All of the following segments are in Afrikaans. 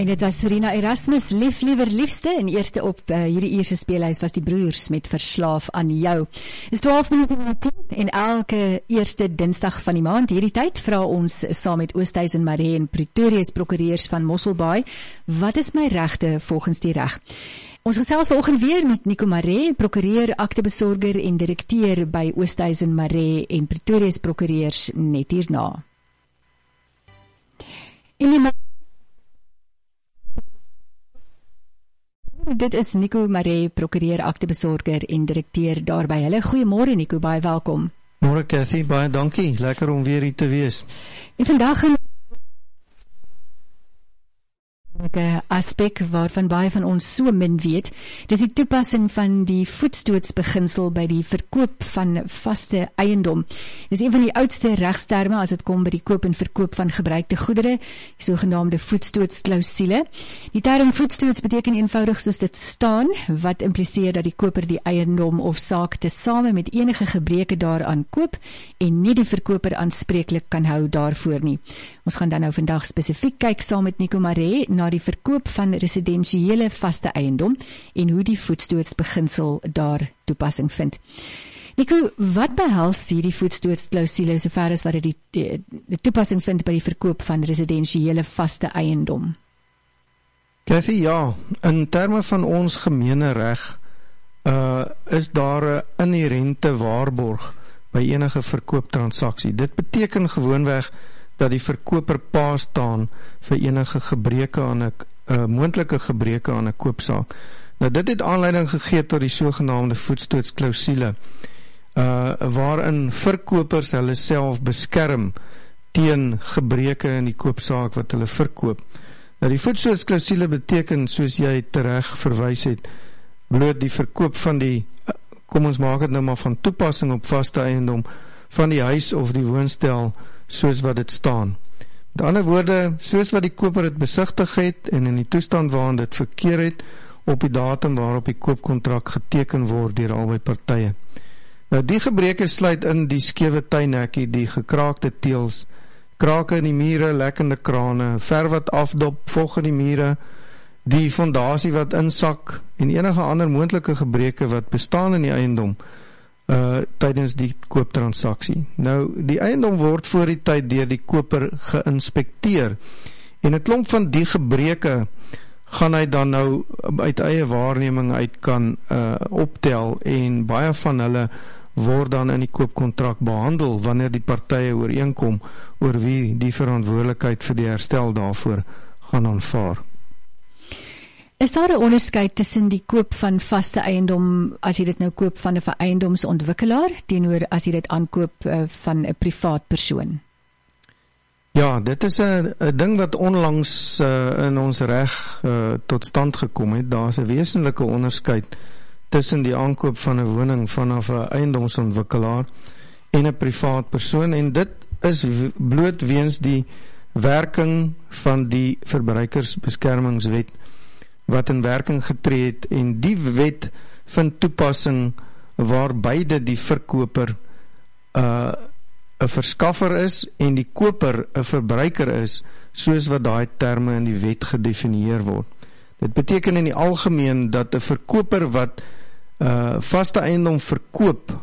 En dit was Serena Erasmus, Lief, Liewer, Liefste, en eerste op hierdie eerste speellys was die broers met Verslaaf aan jou. Is 12 minute na 10 en elke eerste dinsdag van die maand, hierdie tyd, vra ons saam met Oosthuizen Maree en Pretoria prokureurs van Mosselbaai, wat is my regte volgens die reg? Ons gesels vanoggend weer met Nico Maree, prokureur, aktebesorger en direkteur by Oosthuizen Maree en Pretoria prokureurs net hierna. Dit is Nico Maree, prokureur, aktebesorger en direkteur daarby. Hulle, goeiemôre Nico, baie welkom. Môre Cathy, baie dankie, lekker om weer hier te wees. En vandag aspek waarvan baie van ons so min weet, dis die toepassing van die voetstootsbeginsel by die verkoop van vaste eiendom. Dis een van die oudste regsterme as dit kom by die koop en verkoop van gebruikte goedere, die sogenaamde voetstootsklausule. Die term voetstoots beteken eenvoudig soos dit staan, wat impliseer dat die koper die eiendom of saak tesame met enige gebreke daaraan koop en nie die verkoper aanspreeklik kan hou daarvoor nie. Ons gaan dan nou vandag spesifiek kyk saam met Nico Maree na die verkoop van residensiële vaste eiendom en hoe die voetstootsbeginsel daar toepassing vind. Nico, wat behels hierdie voetstootsklausule sover as wat dit die toepassing vind by die verkoop van residensiële vaste eiendom? Cathy, ja, in terme van ons gemeene reg is daar 'n inherente waarborg by enige verkooptransaksie. Dit beteken gewoonweg dat die verkoper pa staan vir enige gebreke aan 'n moontlike gebreke aan 'n koopsaak. Nou dit het aanleiding gegee tot die sogenaamde voetstootsklausule, waarin verkopers hulle self beskerm teen gebreke in die koopsaak wat hulle verkoop. Nou die voetstootsklausule beteken, soos jy tereg verwys het, bloot die verkoop van die, kom ons maak dit nou maar van toepassing op vaste eiendom, van die huis of die woonstel, soos wat dit staan. Met ander woorde, soos wat die koper het besigtig het en in die toestand waarin dit verkeer het, op die datum waarop die koopkontrak geteken word deur albei partye. Nou die gebreke sluit in die skewe tuinhekkie, die gekraakte teëls, krake in die mure, lekkende krane, ver wat afdop, vog in die mure, die fondasie wat insak en enige ander moontlike gebreke wat bestaan in die eiendom tydens die kooptransaksie. Nou, die eiendom word voor die tyd deur die koper geïnspekteer en 'n klomp van die gebreke gaan hy dan nou uit eie waarneming uit kan optel en baie van hulle word dan in die koopkontrak behandel wanneer die partye ooreenkom oor wie die verantwoordelikheid vir die herstel daarvoor gaan aanvaar. Is daar 'n onderskeid tussen die koop van vaste eiendom, as jy dit nou koop van 'n eiendomsontwikkelaar, teenoor as jy dit aankoop van 'n privaat persoon? Ja, dit is 'n ding wat onlangs in ons reg tot stand gekom het. Daar is 'n wesenlike onderskeid tussen die aankoop van 'n woning vanaf 'n eiendomsontwikkelaar en 'n privaat persoon, en dit is bloot weens die werking van die verbruikersbeskermingswet wat in werking getree het, en die wet vind toepassing waar beide die verkoper 'n verskaffer is en die koper 'n verbruiker is, soos wat daai terme in die wet gedefinieer word. Dit beteken in die algemeen dat 'n verkoper wat vaste eiendom verkoop,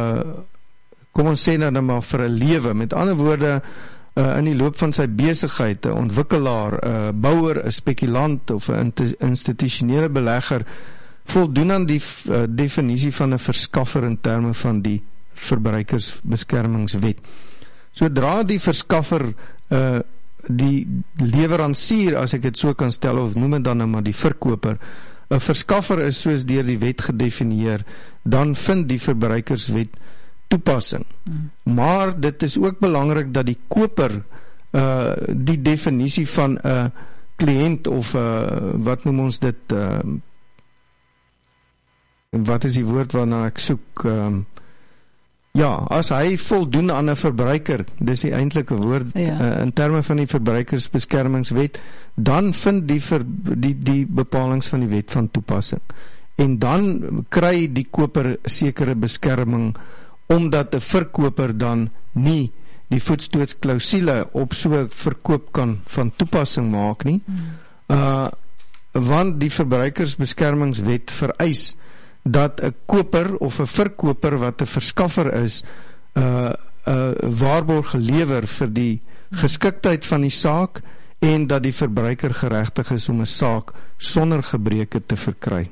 kom ons sê nou maar vir 'n lewe, met ander woorde in die loop van sy besigheid, 'n ontwikkelaar, 'n bouer, 'n spekulant of 'n institusionele belegger, voldoen aan die definisie van 'n verskaffer in terme van die verbruikersbeskermingswet. Sodra die verskaffer die lewerancier, as ek dit so kan stel, of noem dit dan nou maar die verkoper, 'n verskaffer is soos deur die wet gedefinieer, dan vind die verbruikerswet toepassing. Maar dit is ook belangrik dat die koper die definisie van 'n kliënt of wat noem ons dit, wat is die woord waarna ek soek, ja, as hy voldoen aan 'n verbruiker, dis die eintlike woord, in terme van die verbruikersbeskermingswet, dan vind die bepalings van die wet van toepassing. En dan kry die koper sekere beskerming, omdat 'n verkoper dan nie die voetstootsklausule op so 'n verkoop kan van toepassing maak nie. Want die verbruikersbeskermingswet vereis dat 'n koper of 'n verkoper wat 'n verskaffer is, waarborg gelewer vir die geskiktheid van die saak en dat die verbruiker geregtig is om 'n saak sonder gebreke te verkry.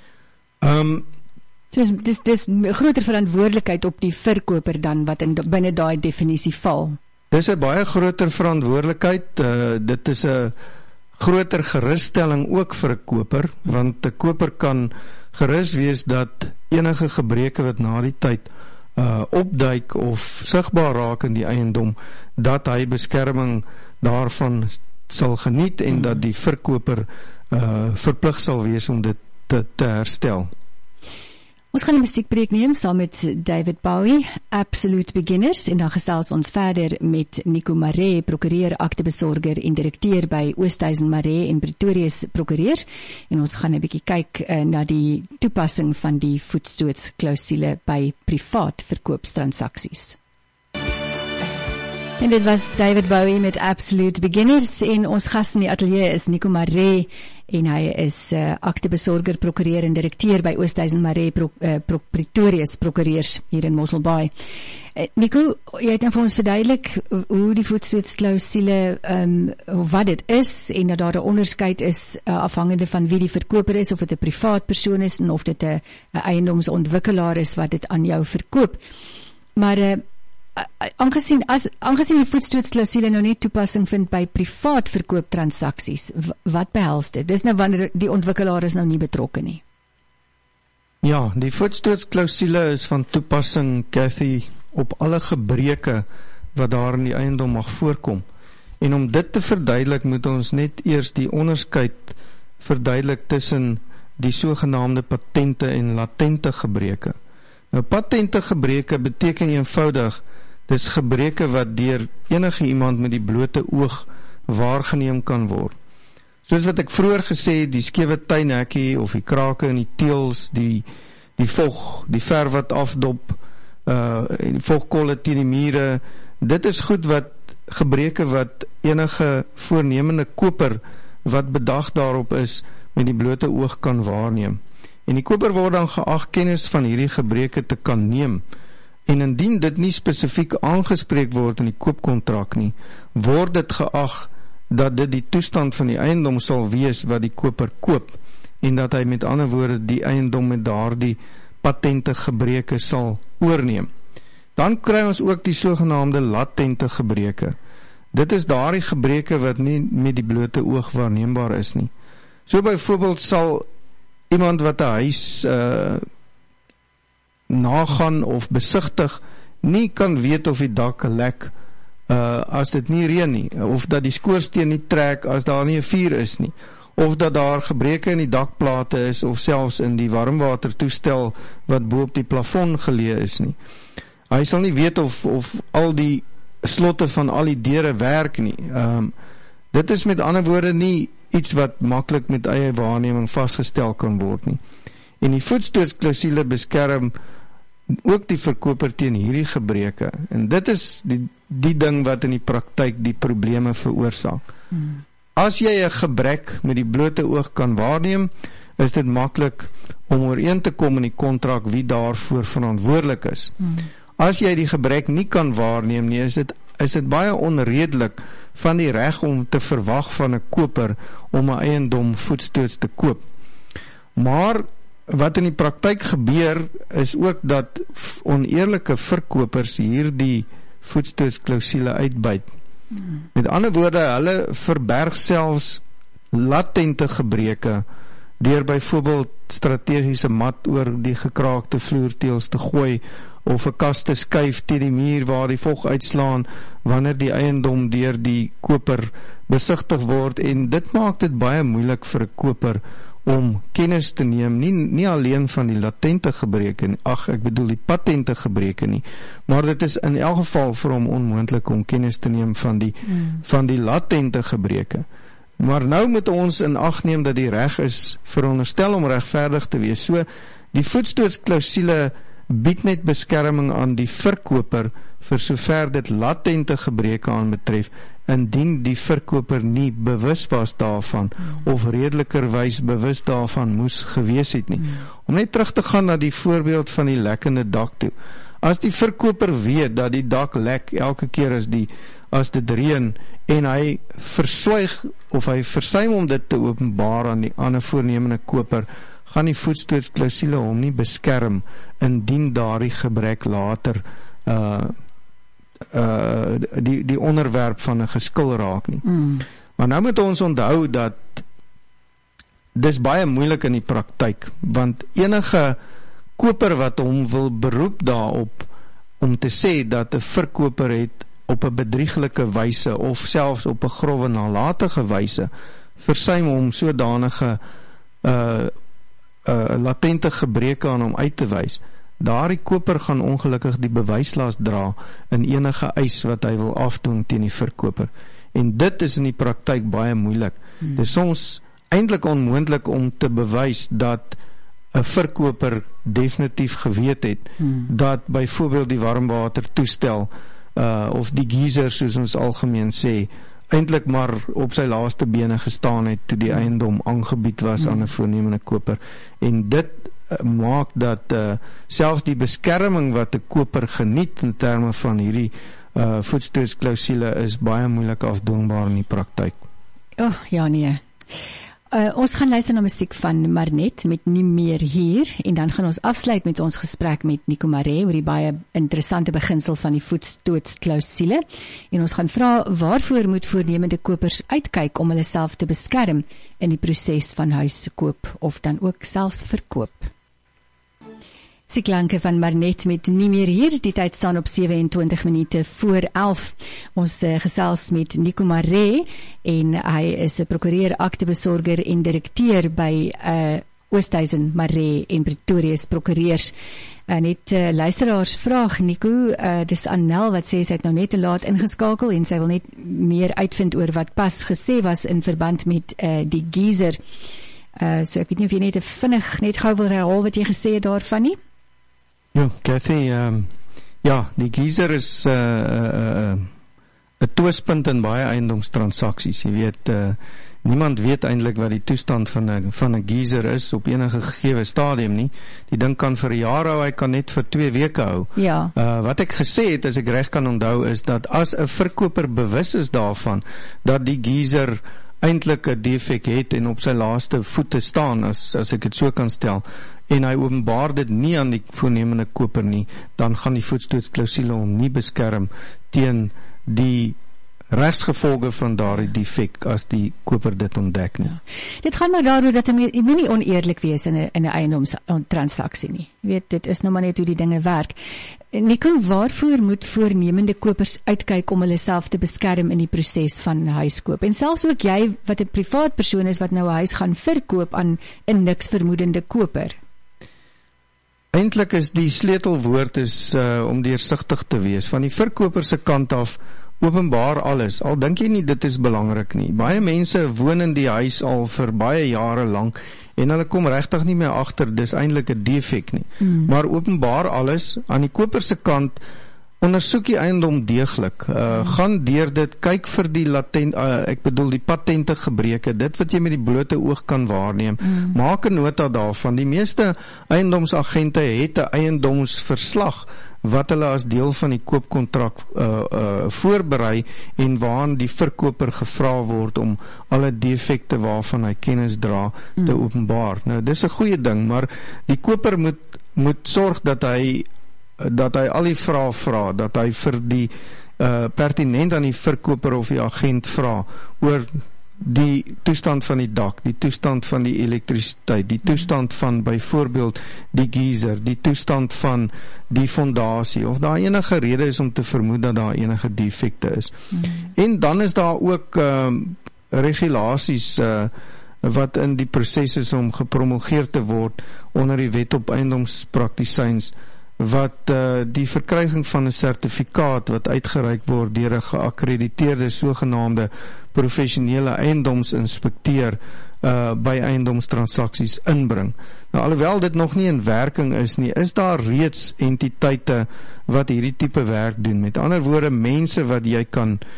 Dis groter verantwoordelikheid op die verkoper dan wat binne daai definisie val. Dis 'n baie groter verantwoordelikheid, dit is 'n groter gerusstelling ook vir 'n koper, want 'n koper kan gerus wees dat enige gebreke wat na die tyd opduik of sigbaar raak in die eiendom, dat hy beskerming daarvan sal geniet en dat die verkoper verplig sal wees om dit te herstel. Ons gaan 'n musiekbreek neem saam met David Bowie, Absolute Beginners, en dan gesels ons verder met Nico Maree, prokureur, aktebesorger en direkteur by Oosthuizen Maree en Pretorius Prokureurs, en ons gaan 'n bietjie kyk na die toepassing van die voetstootsklausule by privaat verkoopstransaksies. En dit was David Bowie met Absolute Beginners, en ons gas in die ateljee is Nico Maree, en hy is aktebesorger, prokureur en direkteur by Oosthuizen Maree Pretorius Prokureurs hier in Mosselbaai. Nico, jy het nou vir ons verduidelik hoe die voetstootsklausule, wat dit is, en dat daar 'n onderskeid is afhangende van wie die verkoper is, of dit 'n privaat persoon is, en of dit 'n eiendomsontwikkelaar is wat dit aan jou verkoop. Maar aangesien die voetstootsklausule nou nie toepassing vind by privaat verkooptransaksies, wat behels dit? Dis nou wanneer die ontwikkelaar is nou nie betrokke nie. Ja, die voetstootsklausule is van toepassing, Cathy, op alle gebreke wat daar in die eiendom mag voorkom. En om dit te verduidelik, moet ons net eers die onderskeid verduidelik tussen die sogenaamde patente en latente gebreke. Nou, patente gebreke beteken eenvoudig, dis gebreke wat deur enige iemand met die blote oog waargeneem kan word. Soos wat ek vroeër gesê, die skewe tuinhekkie of die krake in die teels, die vog, die verf wat afdop, die vogkolle teen die mure, dit is goed gebreke wat enige voornemende koper wat bedag daarop is, met die blote oog kan waarneem. En die koper word dan geag kennis van hierdie gebreke te kan neem. En indien dit nie spesifiek aangespreek word in die koopkontrak nie, word dit geag dat dit die toestand van die eiendom sal wees wat die koper koop, en dat hy met ander woorde die eiendom met daardie patente gebreke sal oorneem. Dan kry ons ook die sogenaamde latente gebreke. Dit is daardie gebreke wat nie met die blote oog waarneembaar is nie. So byvoorbeeld sal iemand wat 'n huis nagaan of besigtig nie kan weet of die dak lek as dit nie reën nie, of dat die skoorsteen nie trek as daar nie 'n vuur is nie, of dat daar gebreke in die dakplate is, of selfs in die warmwatertoestel wat bo op die plafon geleë is nie. Hy sal nie weet of al die slotte van al die deure werk nie. Dit is met ander woorde nie iets wat maklik met eie waarneming vasgestel kan word nie. En die voetstootsklausule beskerm ook die verkoper teen hierdie gebreke. En dit is die ding wat in die praktyk die probleme veroorsaak. As jy 'n gebrek met die blote oog kan waarneem, is dit maklik om ooreen te kom in die kontrak wie daarvoor verantwoordelik is. As jy die gebrek nie kan waarneem nie, is dit baie onredelik van die reg om te verwag van 'n koper om 'n eiendom voetstoots te koop. Maar wat in die praktyk gebeur, is ook dat oneerlike verkopers hierdie voetstootsklausule uitbuit. Met ander woorde, hulle verberg selfs latente gebreke deur byvoorbeeld strategiese mat oor die gekraakte vloerteels te gooi, of 'n kas te skuif teen die muur waar die vog uitslaan wanneer die eiendom deur die koper besigtig word, en dit maak dit baie moeilik vir 'n koper om kennis te neem, nie alleen van die latente gebreke nie, ek bedoel die patente gebreke nie, maar dit is in elk geval vir hom onmoontlik om kennis te neem van die latente gebreke. Maar nou moet ons in ag neem dat die reg is veronderstel om regverdig te wees. So die voetstootsklausule bied net beskerming aan die verkoper vir sover dit latente gebreke aan betref, indien die verkoper nie bewus was daarvan, of redelikerwys bewus daarvan moes gewees het nie. Om net terug te gaan na die voorbeeld van die lekkende dak toe. As die verkoper weet dat die dak lek elke keer as dit reën, en hy verswyg of hy versuim om dit te openbaar aan die ander voornemende koper, gaan die voetstootsklausule hom nie beskerm indien daardie gebrek later die onderwerp van 'n geskil raak nie. Maar nou moet ons onthou dat dis baie moeilik in die praktyk, want enige koper wat hom wil beroep daarop om te sê dat 'n verkoper het op 'n bedrieglike wyse of selfs op 'n grove nalatige wyse versuim om sodanige latente gebreke aan hom uit te wys. Daardie koper gaan ongelukkig die bewyslas dra in enige eis wat hy wil afdoen teen die verkoper. En dit is in die praktyk baie moeilik. Dit is soms eintlik onmoontlik om te bewys dat 'n verkoper definitief geweet het dat byvoorbeeld die warmwatertoestel of die geyser, soos ons algemeen sê, eintlik maar op sy laaste bene gestaan het toe die eiendom aangebied was aan 'n voornemende koper. En dit maak dat selfs die beskerming wat 'n koper geniet in terme van hierdie voetstootsklausule is baie moeilik afdwingbaar in die praktyk. Ja nee. Ons gaan luister na musiek van Marnet met Nie meer hier, en dan gaan ons afsluit met ons gesprek met Nico Maree oor die baie interessante beginsel van die voetstootsklausule, en ons gaan vra waarvoor moet voornemende kopers uitkyk om hulle self te beskerm in die proses van huiskoop of dan ook selfs verkoop. Klanke van Marnet met Nie meer hier, die tyd staan op 27 minute voor 11. Ons gesels met Nico Maree, en hy is 'n prokureur, aktebesorger en direkteur by Oosthuizen, Maree en Pretorius Prokureurs. Net luisteraars vraag, Nico, dis Annel wat sê sy het nou net te laat ingeskakel en sy wil net meer uitvind oor wat pas gesê was in verband met die geyser. So ek weet nie of jy net vinnig net gou wil herhaal wat jy gesê het daarvan nie? Ja, Cathy, die geyser is 'n twispunt in baie eiendomstransaksies. Jy weet, niemand weet eintlik wat die toestand van 'n geyser is op enige gegewe stadium nie. Die ding kan vir 'n jaar hou, hy kan net vir 2 weke hou. Ja. Wat ek gesê het, as ek reg kan onthou, is dat as 'n verkoper bewus is daarvan dat die geyser eintlik 'n defek het en op sy laaste voete staan, as ek dit so kan stel, en hy openbaar dit nie aan die voornemende koper nie, dan gaan die voetstootsklausule hom nie beskerm teen die regsgevolge van daardie defek as die koper dit ontdek nie. Dit gaan maar daaroor dat jy moet nie oneerlik wees in 'n eiendomstransaksie nie. Jy weet, dit is nou maar net hoe die dinge werk. Nico, waarvoor moet voornemende kopers uitkyk om hulle self te beskerm in die proses van huiskoop? En selfs ook jy wat 'n privaat persoon is wat nou 'n huis gaan verkoop aan 'n niks vermoedende koper. Eintlik is die sleutelwoord om deursigtig te wees. Van die verkoper se kant af openbaar alles, al dink jy nie dit is belangrik nie. Baie mense woon in die huis al vir baie jare lank en hulle kom regtig nie meer agter dis eintlik 'n defek nie. Maar openbaar alles. Aan die koper se kant ondersoek die eiendom deeglik. Gaan deur dit, kyk vir die die patente gebreke, dit wat jy met die blote oog kan waarneem. Maak 'n nota daarvan. Die meeste eiendomsagente het 'n eiendomsverslag wat hulle as deel van die koopkontrak voorberei en waarin die verkoper gevra word om alle defekte waarvan hy kennis dra te openbaar. Nou, dis 'n goeie ding, maar die koper moet sorg dat hy al die vrae vra, dat hy vir die pertinent aan die verkoper of die agent vra oor die toestand van die dak, die toestand van die elektrisiteit, die toestand van byvoorbeeld die geyser, die toestand van die fondasie, of daar enige rede is om te vermoed dat daar enige defekte is. En dan is daar ook regulasies wat in die proses is om gepromulgeer te word onder die wet op eiendomspraktisyns, wat die verkryging van 'n sertifikaat wat uitgereik word deur 'n geakkrediteerde sogenaamde professionele eiendomsinspekteur by eiendomstransaksies inbring. Nou, alhoewel dit nog nie in werking is nie, is daar reeds entiteite wat hierdie tipe werk doen. Met ander woorde, mense wat jy kan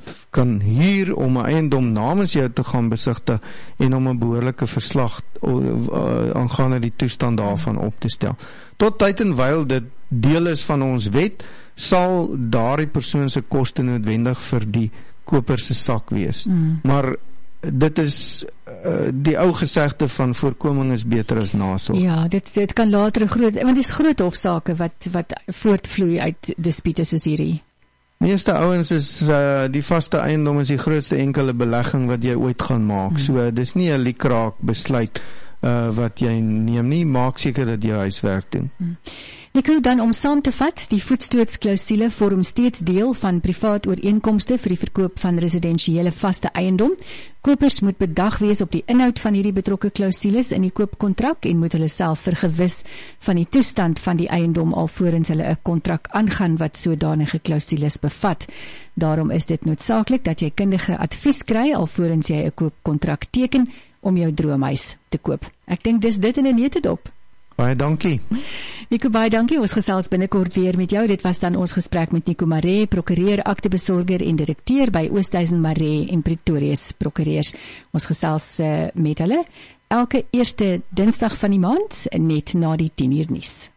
kan huur om 'n eiendom namens jou te gaan besigtig en om 'n behoorlike verslag aangaande die toestand daarvan op te stel. Tot tyd en wyl dit deel is van ons wet, sal daardie persoon se koste noodwendig vir die koper se sak wees. Maar dit is die ou gesegde van voorkoming is beter as nasorg. Ja, dit kan later want dit is groot hofsaake wat voortvloei uit dispute soos hierdie. Meeste ouens is die vaste eiendom is die grootste enkele belegging wat jy ooit gaan maak. So dis nie 'n liekraak besluit wat jy neem nie, maak seker dat jy huiswerk doen. Nico, dan om saam te vat, die voetstootsklausule vorm steeds deel van privaat ooreenkomste vir die verkoop van residensiële vaste eiendom. Kopers moet bedag wees op die inhoud van hierdie betrokke klausules in die koopkontrak en moet hulle self vergewis van die toestand van die eiendom alvorens hulle 'n kontrak aangaan wat sodanige klausules bevat. Daarom is dit noodsaaklik dat jy kundige advies kry alvorens jy 'n koopkontrak teken om jou droomhuis te koop. Ek dink dis dit in 'n neutedop. Baie dankie. Nico, baie dankie. Ons gesels binnekort weer met jou. Dit was dan ons gesprek met Nico Maree, prokureur, aktebesorger en direkteur by Oosthuizen Maree en Pretorius Prokureurs. Ons gesels met hulle elke eerste Dinsdag van die maand net na die 10:00 nuus.